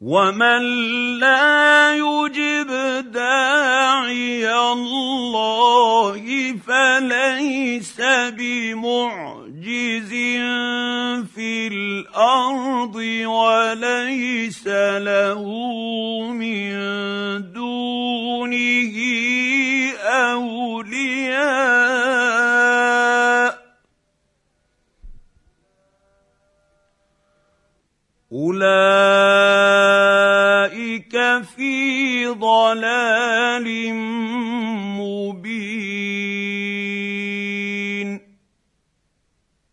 ومن لا يجب داعي الله فليس بمعجز في الارض وليس له من دونه اولياء أولئك في ضلال